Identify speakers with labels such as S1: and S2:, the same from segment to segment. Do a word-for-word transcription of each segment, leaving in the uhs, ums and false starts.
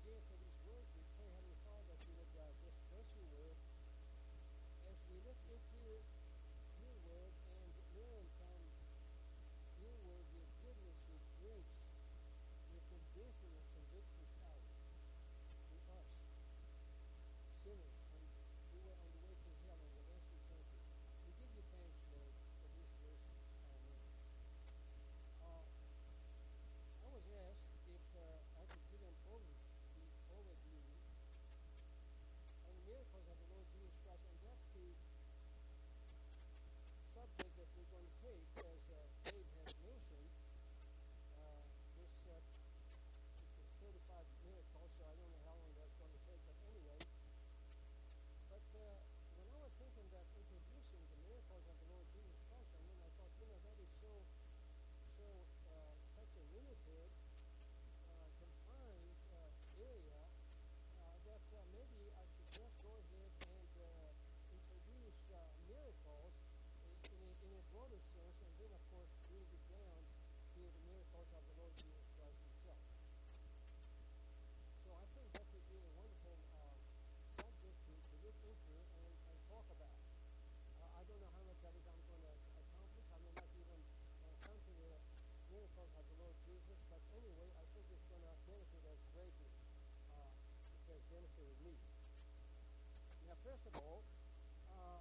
S1: again for these words. We pray, Heavenly Father, that you would uh, just bless your word as we look into your word and learn from your word, your goodness, your grace, your convincing and convicting power to us, sinners, and who were on the way to hell and will lost eternity. We give you thanks, Lord, for these verses. Amen. Uh, I was asked if uh, I could give an overview, overview on the miracles of the Lord Jesus Christ, and that's the subject that we're going to take, as uh, Dave has mentioned. Uh, this, uh, this is thirty-five miracles, so I don't know how long that's going to take, but anyway. But uh, when I was thinking that introducing the miracles of the Lord Jesus Christ, and then I thought, you know, that is so, so uh, such a limited, uh, confined uh, area uh, that uh, maybe I should just go ahead and uh, introduce uh, miracles in a, in a broader sense, and then, of course, bring it down to the miracles of the Lord Jesus Christ himself. So I think that would be a wonderful uh, subject to, to look into and, and talk about. Uh, I don't know how much of it I'm going to accomplish. I may not even uh, come to the miracles of the Lord Jesus, but anyway, I think it's going to benefit us greatly. Uh, it has benefited me. Now, first of all, uh,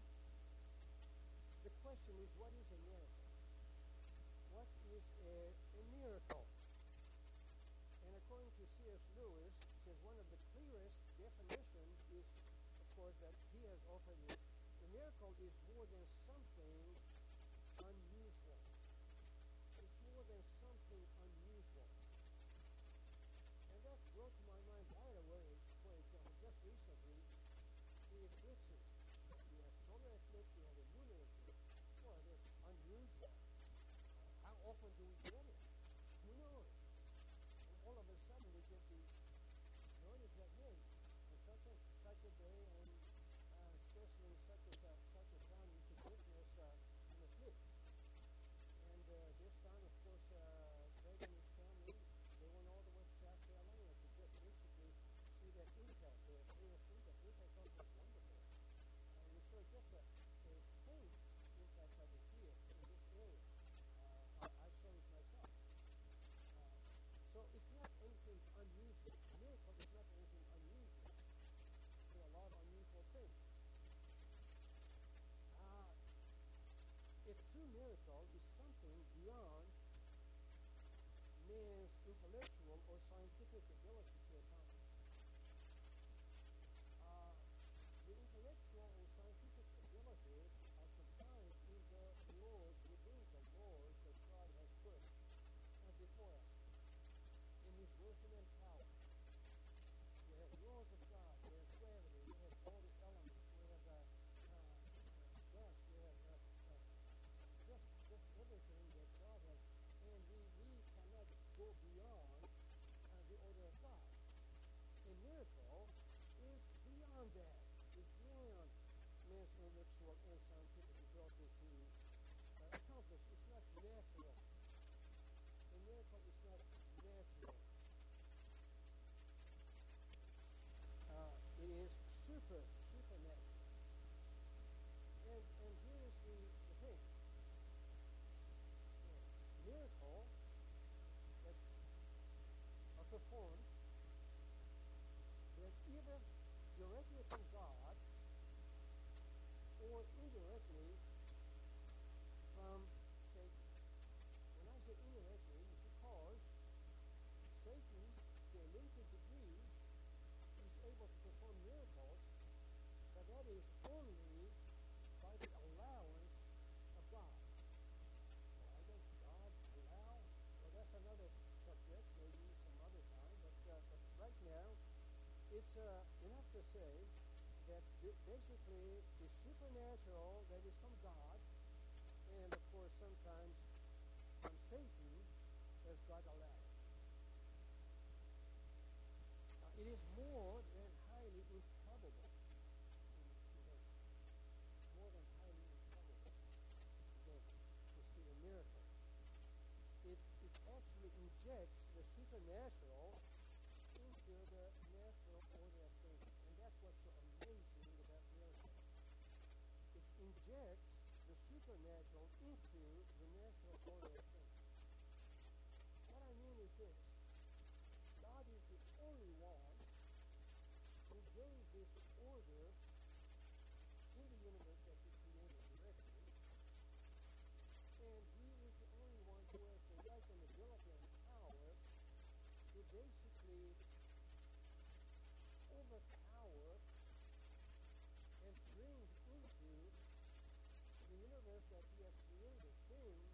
S1: the question is, what is a miracle? What is a, a miracle? And according to C S Lewis, he says one of the clearest definitions is, of course, that he has offered is, a miracle is more than something unusual. It's more than something unusual. And that brought to my mind right away, for example, just recently, the eclipses. You have solar eclipse, you have a lunar eclipse. Well, that's unusual. Uh, how often do we get it? Who knows? And all of a sudden we get the knowledge that, hey, on such a, such a day, and uh, especially in such a, uh, such a time, you could witness uh, an eclipse. And uh, this time, of course, uh, Greg and his family, they went all the way to South Carolina to just basically see that impact, the famous impact, which I thought was wonderful. And we saw just a, a faint impact of it here in this area. Uh, I, I saw it myself. Uh, so it's not anything unusual. A miracle is not anything unusual. There are a lot of unusual things. Uh, a true miracle is something beyond man's intellectual or scientific ability to accomplish. Uh, the intellectual and scientific abilities are confined in the laws, within the laws that God has put uh, before us in His wisdom and power. We have laws of God, we have gravity, we have all the elements, we have uh, uh, dust, we have uh, uh, just, just everything that God has, and we, we cannot go beyond uh, the order of God. A miracle is beyond that, is beyond man's intellectual and scientific ability to uh, accomplish. It's not natural. A miracle is not natural. Uh, it is super, supernatural. And, and here is the, the thing. The miracle that are performed that either directly from God or indirectly from Satan. When I say indirectly, it's because Satan, to a limited degree, is able to perform miracles, but that is only by the allowance of God. Why does God allow? Well, that's another subject, maybe some other time, but, uh, but right now, it's uh, enough to say that basically the supernatural that is from God, and of course sometimes from Satan, as God allows. Uh, it is more than highly improbable. More than highly improbable today to see a miracle. It, it actually injects the supernatural into the injects the supernatural into the natural order of things. What I mean is this. God is the only one who gave this order in the universe that he created directly. And he is the only one who has the right and ability and power to basically overpower and bring into the universe that he has created things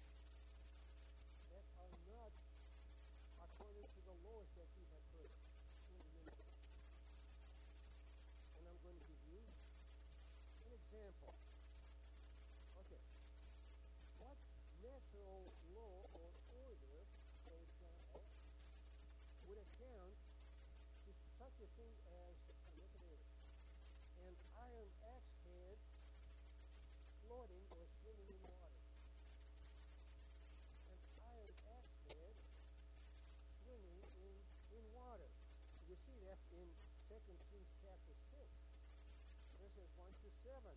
S1: that are not according to the laws that he had put in the universe. And I'm going to give you an example. Okay. What natural law or order, for example, would account to such a thing as, look at it, an iron axe head floating or swimming in water? An iron axe head swimming in, in water. You see that in Second Kings chapter six, verses one to seven.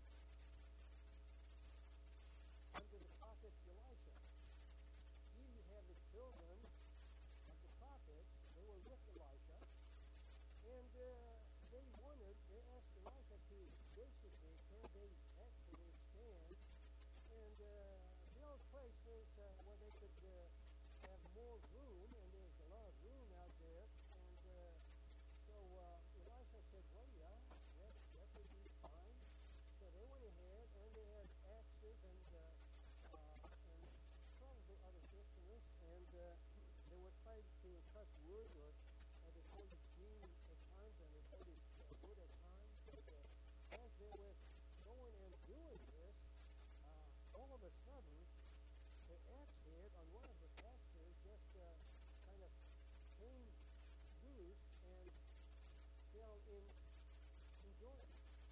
S1: Under the prophet Elisha. Here you have the children of the prophets. They were with Elisha. And uh, they wanted, they asked Elisha to basically, can they actually stand and uh, build places uh, where they could uh, have more room, and there's a lot of room out there. And uh, so uh, Elisha said, well, yeah, that, that would be fine. So they went ahead, and they had axes and uh, uh, and probably other instruments, and uh, they were trying to cut wood, or uh, they called it beam at times, and they called it uh, wood at times. But uh, as they were going and doing this, uh, all of a sudden, the axe head on one of the axes just uh, kind of came loose and fell in, in joint.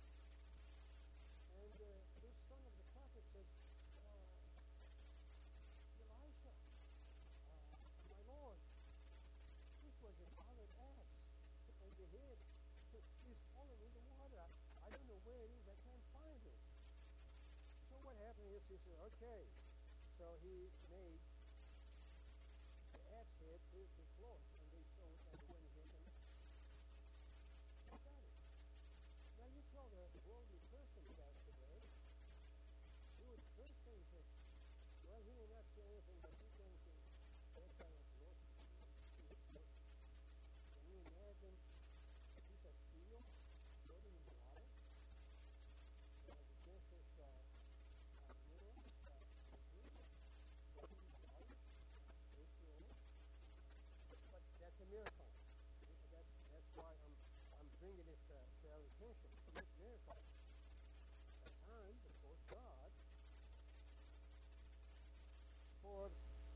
S1: And uh, this son of the prophet said, uh, Elisha, uh, my Lord, this was a solid axe, and the head is falling in the water. I, I don't know where it is. I can't find it. So what happened is he said, okay. So he made the axe head to the floor, and they saw it, and they went ahead and got it. Now you tell the worldly person that today, he would first thing say, well, he may not say anything, but he can say, that kind of Lord. Can you imagine a piece of steel floating in the water? So the chances uh, uh, mineral, uh, floating in the water, safety in it. But that's a miracle. That's that's why I'm I'm bringing it uh, to our attention. It's a miracle. At times, of course, God, for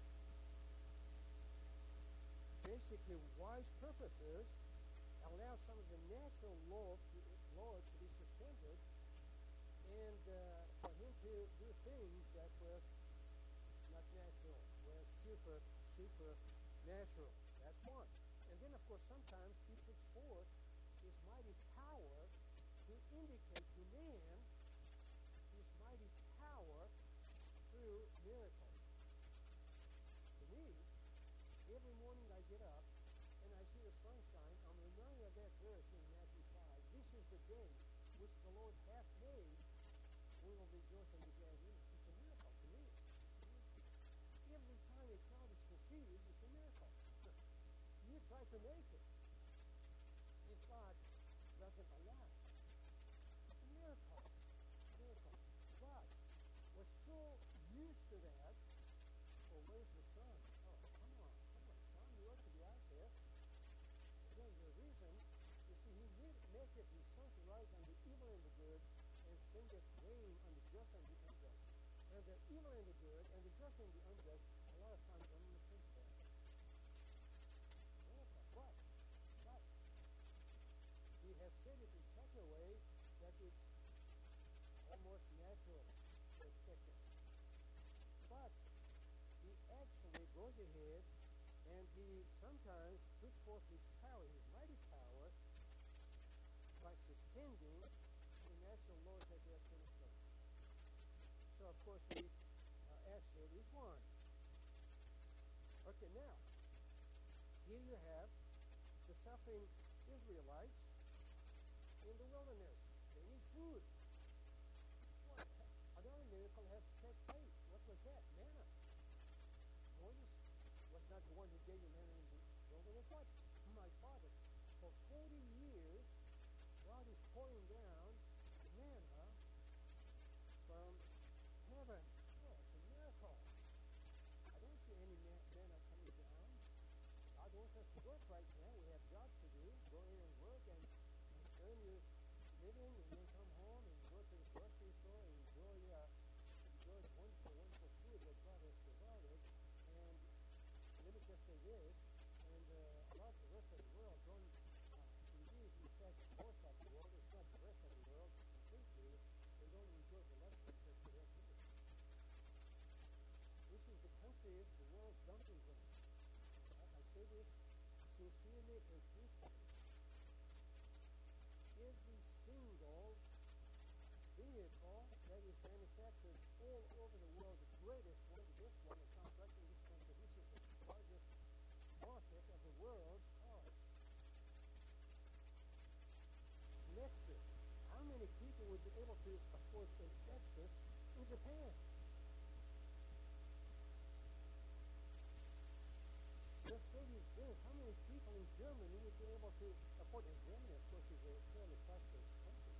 S1: basically wise purposes, allows some of the natural law to, law to be suspended, and uh, for him to do things that were not natural, were super, super natural. That's one. And then, of course, sometimes he puts forth his mighty power to indicate to man his mighty power through miracles. To me, every morning I get up and I see the sunshine, I'm reminded of that verse in Matthew five. This is the day which the Lord hath made. We will rejoice and be glad in it. It's a miracle to me. Every time a child is conceived, it's a miracle. You try to make it. If God doesn't allow it, it's a miracle. Miracle. But we're so used to that. Well, where's the sun? Oh, come on, come on, sun, you ought to be out there. Again, the reason, you see, he did make it the sun to rise on the evil and the good, and sendeth rain on the just and the unjust. And the evil and the good, and the just and the unjust, a lot of times don't even think that. Miracle. But, but, he has said it in such a way that it's almost natural to expect it. But he actually goes ahead and he sometimes puts forth his power, his mighty power, by suspending the natural laws that they have put in place. So, of course, the uh, answer is one. Okay, now, here you have the suffering Israelites in the wilderness. They need food. What? Another miracle has take place. What was that? Manna. Moses was not the one who gave you manna in the wilderness. What? My father. For forty years, God is pouring down the manna from heaven. Oh, it's a miracle. I don't see any manna coming down. God wants us to work right now. We have jobs to do. Go in and work and, and earn your living, and then come home and go to the grocery store and enjoy, uh, enjoy the wonderful, wonderful food that God has provided. And let me just say this, and uh, a lot of the rest of the world don't, uh, indeed, in fact, most of the world, it's not the rest of the world completely, they don't enjoy the luxuries that they have here. This is the country, the world's dumping ground. I say this sincerely and truthfully. Every single vehicle that is manufactured all over the world, the greatest one, the best one, is not right in this country. This is the largest market of the world's cars. Lexus. How many people would be able to afford a Lexus in Japan? Mercedes-Benz. How many people in Germany would be able to afford? And Germany, of course, is a fairly prosperous country.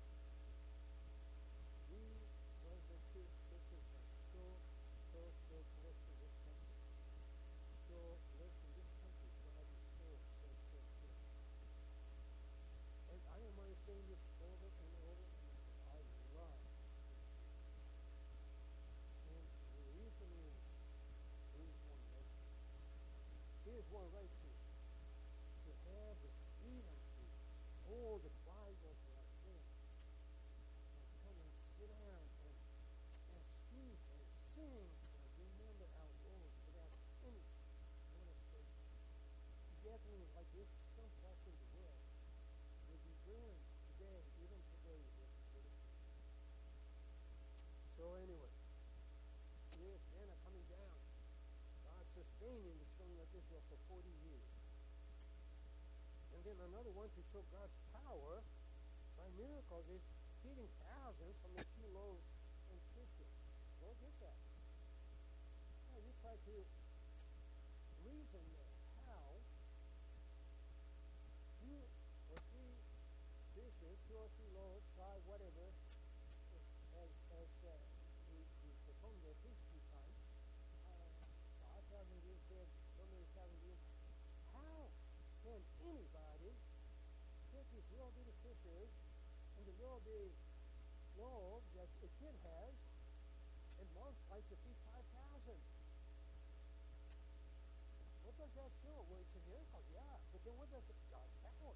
S1: We, brothers and sisters, are so, so, so blessed in this country. So blessed in this country. God is so, so, so good. And I don't mind saying this over and over and over. I love this country. And the reason is, here's one right here. Here's one right here. To have the freedom to hold the Bible to our hands and come and sit down and, and speak and sing and remember our Lord without any molestation. Gatherings like this, someplace in the world, will be burned today, even today, with the So anyway, here's manna coming down. God sustaining the children of Israel for forty years. And then another one to show God's power by miracles is feeding thousands from a few loaves and fishes. Where did that? Now you try to reason that how two or three fishes, two or three loaves, five, whatever, as, as uh, we, we perform the feast few times, uh, five thousand years dead, so many thousand years. How can anybody take these little bitty fishes and the little bitty loaves that a kid has and multiply to feed five thousand? What does that show? Well, it's a miracle, yeah. But then what does it? God's power.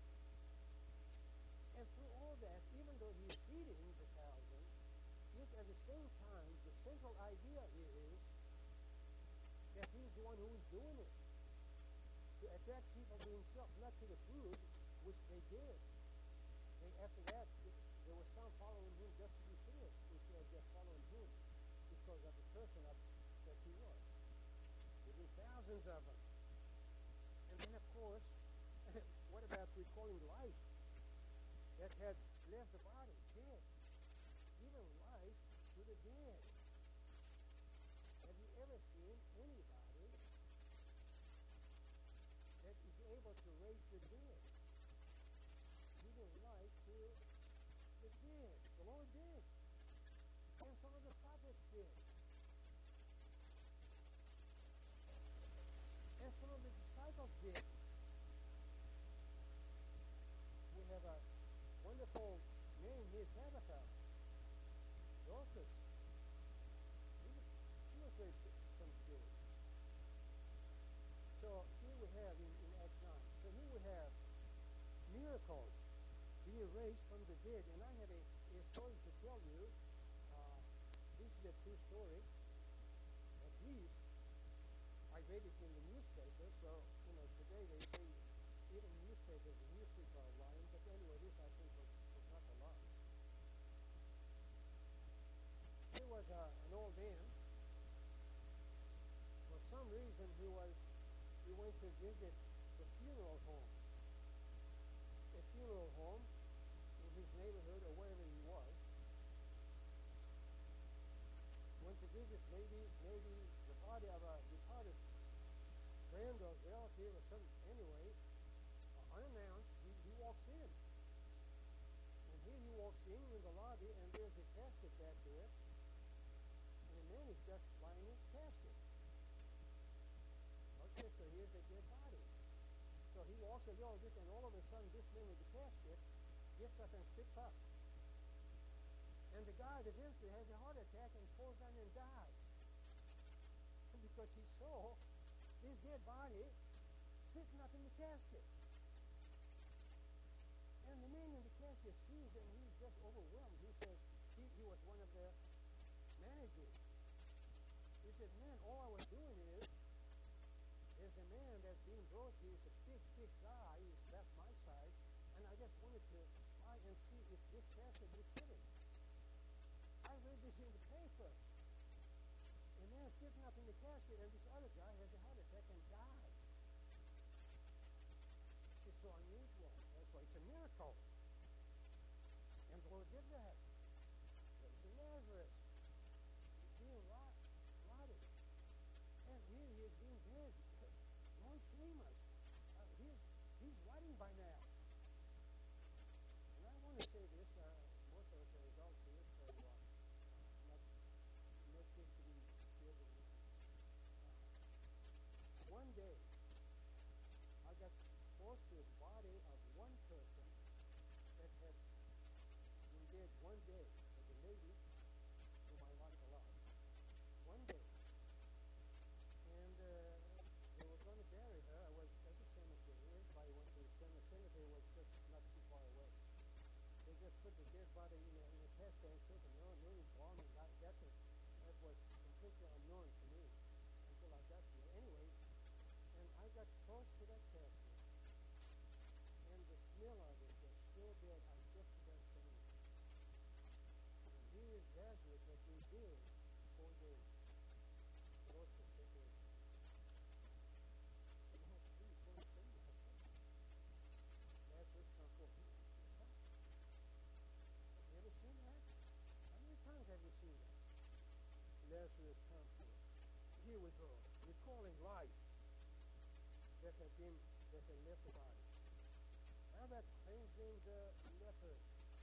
S1: And through all that, even though he's feeding the thousands, yet at the same time, the central idea is that he's the one who is doing it. To attract people to himself, not to the food, which they did. They, after that, there were some following him just to be fed, which were just following him because of the person of, that he was. There were thousands of them. And then, of course, what about recalling life that had left the body, dead? Giving life to the dead. Have you ever seen anybody that is able to raise the dead? Giving life to the dead. The Lord did. And some of the prophets did. And some of the disciples did. We have a wonderful name here, Tabitha. Dorcas. She was, she was raised from the dead. So here we have in, in Acts nine. So here we have miracles being raised from the dead. And I have a, a story to tell you. Uh, this is a true story. At least I read it in the newspaper. So, you know, today they say even newspapers, the newspapers are lying. But anyway, this I think was, was not a lie. There was old man. For some reason, he was he went to visit the funeral home, a funeral home in his neighborhood or wherever he was. Went to visit maybe maybe the body of a departed friend or relative or something. Anyway, uh, unannounced, he, he walks in. And here he walks in in the lobby, and there's a casket back there. And the man is just lying in his casket. Okay, so here's a dead body. So he walks a little bit, and all of a sudden, this man with the casket gets up and sits up. And the guy eventually has a heart attack and falls down and dies. Because he saw his dead body sitting up in the casket. And the man in the casket sees it, and he's just overwhelmed. He says, he, he was one of the managers. He said, man, all I was doing is, there's a man that's being brought here. He's a big, big guy. He's that's my size. And I just wanted to try and see if this casket would fit him. I read this in the paper. A man sitting up in the casket, and this other guy has a heart attack and dies. It's so unusual. That's why it's a miracle. And the Lord did that. There's Lazarus. He's being rot, rotted. And here he is being dead. Don't shame us. Uh, he's, he's rotting by now. And I want to say this. Uh, most of us are adults here, so uh, not, no kids to be scared of me. Uh, one day, I got close to the body of one person that had been dead one day. As a lady whom I like a lot. One day. And uh, they were going to bury her. I was at the cemetery. Everybody went to the cemetery. The cemetery was just not too far away. They just put the dead body in a, in a casket and took it. No, no embalming. That, that, was, that was completely unknown to me until I got here. Anyway, and I got close to that casket, and the smell of it was so bad, I just about fainted. And here is Lazarus had been dead four days. Lord for separation. No, please don't say that. Lazarus come forth. Have you ever seen that? How many times have you seen that? Lazarus come forth. Here we go. Recalling life that had been that had left the body. How about cleansing the leper?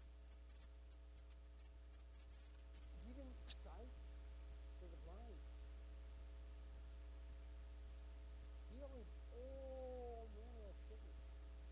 S1: Giving sight to the blind. Healing all manner of sickness.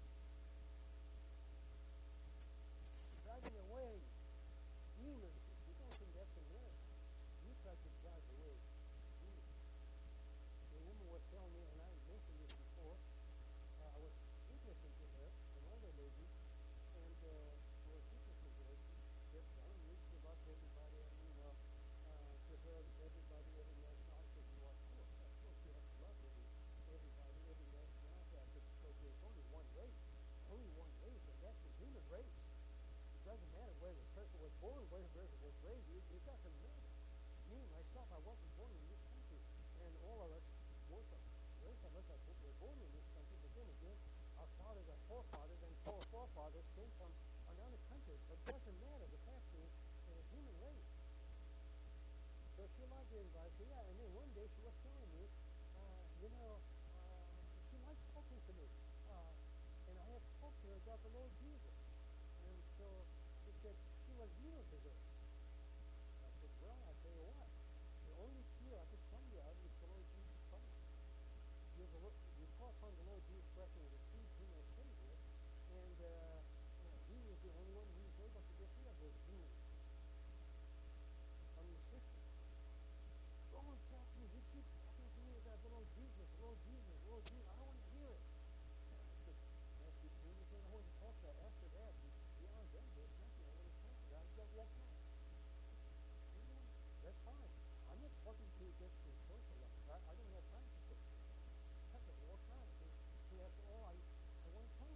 S1: Driving away demons. If you don't think that's a miracle, you try to drive away demons. The woman was telling me, and I mentioned this before, uh, I was witnessing to her, an older lady, and uh, I was witnessing to her. She kept telling me she loved everybody, and you know, uh, to her, everybody, every nationality. I said, you are cool. Of course, you have to love every, everybody, every nationality. I said, because there's only one race, only one race, and that's the human race. It doesn't matter where the person was born, where the person was raised. It, it doesn't matter. Me, myself, I wasn't born in this country, and all of us, most of most of us are were born in this country, but then again, our fathers, our forefathers, and four forefathers came from another country. But it doesn't matter. The fact is, it's a human race. So she loved everybody. So yeah, and then one day she was telling me, uh, you know, uh, she liked talking to me. Uh, and I had talked to her about the Lord Jesus. And so she said she was new to this. I said, well, I'll tell you what. The only fear I could come you out is the Lord Jesus Christ. You, the, you call upon the Lord Jesus Christ and receive Him as Savior, and uh, you know, He is the only one who is able to get rid of those demons from your system. Don't talk to me. He keeps talking to me about the Lord Jesus, the Lord Jesus, the Lord Jesus. I don't want to hear it. And I said, that's the only thing I want to talk about. After that, beyond that, there's nothing I want to talk about. I just walk out. You know, that's fine. I'm not talking to you just to socialize. I, I don't have time to socialize. I have to walk out. And that's all I, I want to talk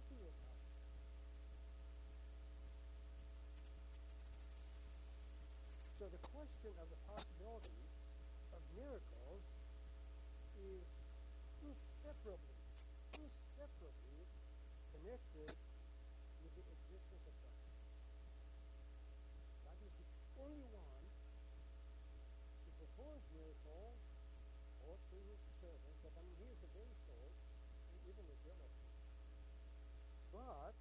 S1: inseparably, inseparably connected with the existence of God. God is the only one who performs miracles all through his servants. But I mean, he is the very source and even the jealousy. But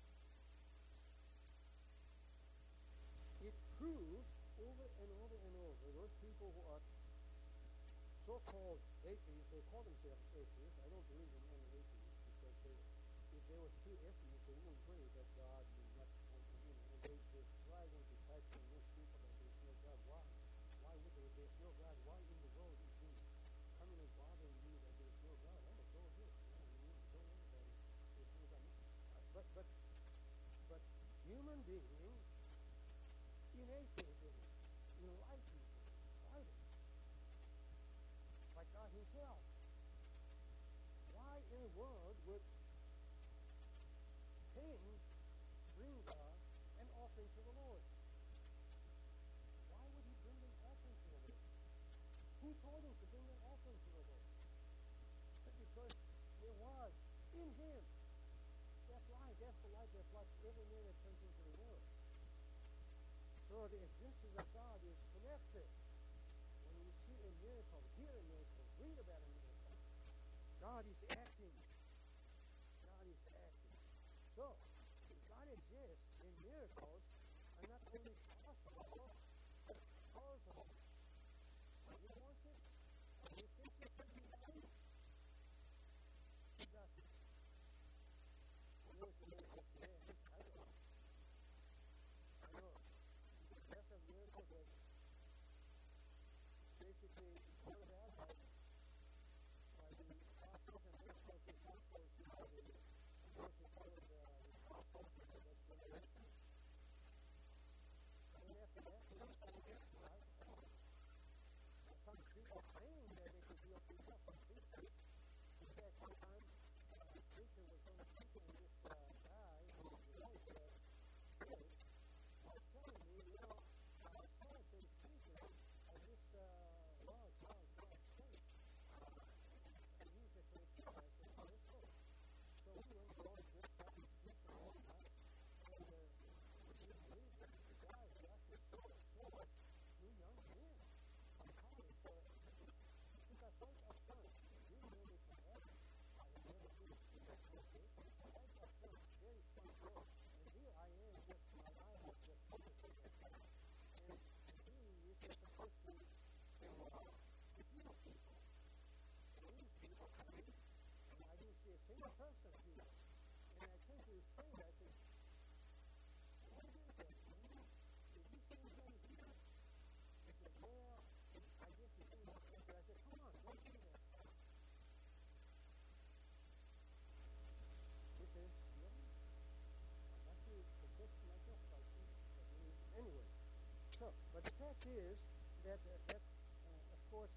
S1: it proves over and over and over those people who are so-called atheists, they call themselves atheists. I don't believe in any atheists because they, if there were two atheists, they wouldn't worry that God would not, you know, and they, they try when to try to convince people that there's no God. Why? Why would there, there's no God? Why in the world is he coming and bothering you that there's no God? Oh, so good. Yeah, I mean, don't worry about it. There's no God. But, but, but human beings, in atheism, enlightened people, fighters, like God himself. Why in the world would Cain bring uh, an offering to the Lord? Why would he bring an offering to the Lord? Who told him to bring an offering to the Lord? Because there was in him that light, that's the light that floods every man that turns into the world. So the existence of God is connected. When we see a miracle, hear a miracle, read about a miracle, God is acting. God is acting. So, if God exists, then miracles are not only possible, but causable. When he wants it, when he thinks it could be done, he does it. Here's the miracle today. I don't know. I know. That's a miracle that basically is brought about by, by the apostles and experts and apostles who are the those who followed the apostles and the generation. And then after that, we have to get right. Some people claim that they could heal people from preachers. In fact, one time, uh, a preacher was on a preaching and this uh, guy who was the voice of spirit was telling me, you know, I saw some preaching of this uh, large, large, large church. And he was just going to tell us, and let's go. So we went to all the good stuff and preached and all that. And uh, we believed that the guy was actually so, so two young men from college. So he got right up front. We knew they could have it. I had never seen it. Right up front, very front door. And here I am, just my eye was just focused on that. And, and he is just supposed to uh, heal people. Lead people coming. And I didn't see a single person here. And I came to his friend, I said, what is that, man? Did you see anybody here? He said, well, I guess he seen that picture. I said, come on, let's do that. This is healing. I'd like to confess to myself about Jesus. Anyway, so, but the fact is that, uh, that uh, of course,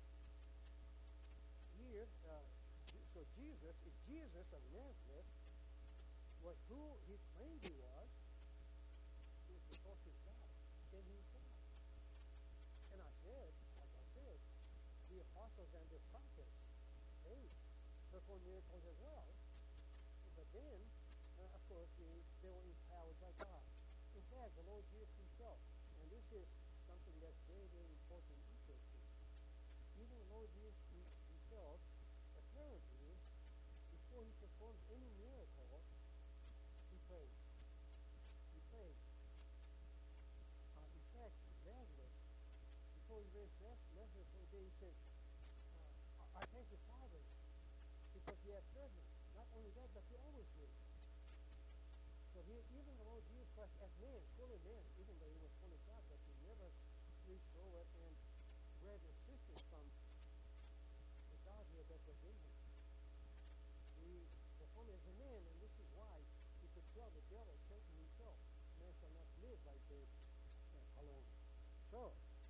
S1: here, uh, so Jesus, if Jesus of Nazareth was who he claimed he was, he was because he's God, then he's God. And I said, like I said, the apostles and the prophets, they performed miracles as well. But then, uh, of course, they, they were empowered by God. In fact, the Lord Jesus himself, and this is something that's very, very important and interesting. Even the Lord Jesus himself, apparently, before he performed any miracle, he prayed. He prayed. Uh, in fact, Lazarus, before he raised Lazarus one day, he said, uh, I thank you, Father, because he had fed me. Not only that, but he always did. So he, even the Lord Jesus Christ, as man, fully man, even though he was fully God, but he never reached over and grabbed assistance from the Godhead that was in him. He performed as a man, and this is why he could tell the devil, Satan himself, man shall not live by bread uh, alone. So,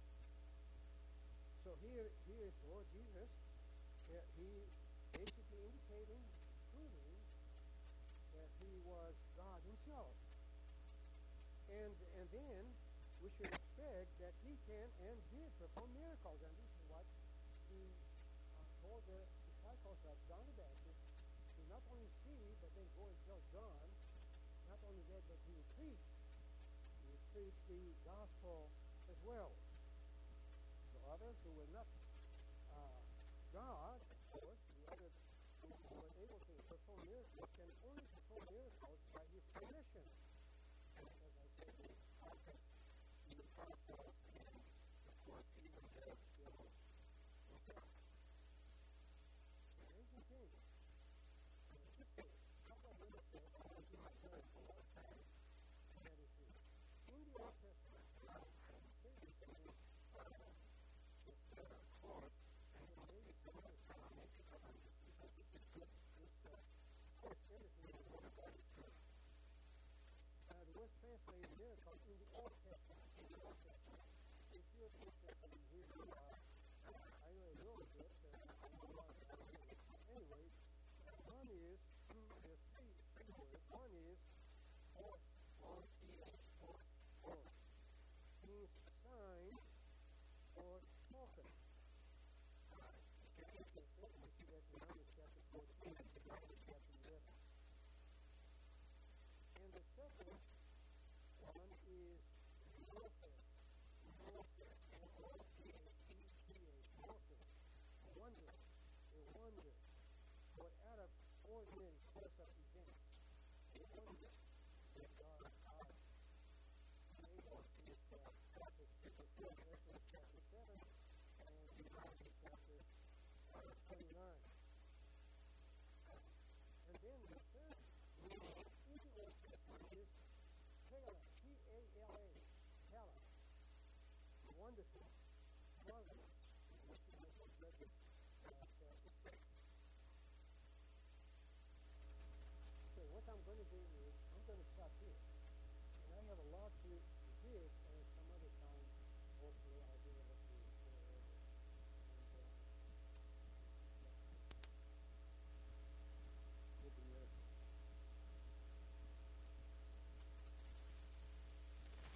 S1: so here, here is the Lord Jesus. Uh, he basically indicating, proving that he was God himself. And and then we should expect that he can and did perform miracles. And this is what he uh, told the disciples of John the Baptist only see, but then go and tell John. Not only that, but he would preach. He would preach the gospel as well. The others who were not uh, God, of course, the others who were able to perform miracles can only perform miracles by his permission. As I said, the prophet, the gospel, and of course, even the amazing thing. How about miracles? That is it. In the Old Testament, Uh, the word translated miracle in the Old Testament. In the Old Testament. If you're interested in Hebrew, uh, I know a little bit, but I know a lot about it. Anyway, one is, there's three, three words. One is, or, or, or, or, means sign or spoken. We see that in Numbers chapter fourteen and Numbers chapter eleven. And the second one is warfare. Warfare. W O R T A. Warfare. Wonder. A wonder. Or out of ordinary course of events. A wonder that God has made us with uh, chapter chapter seven and Deuteronomy chapter twenty-nine. And then the third meaning in the Old Testament is Pella, P A L A, Pella. Wonderful, marvelous. So what I'm going to do is I'm going to stop here. And I have a lot to give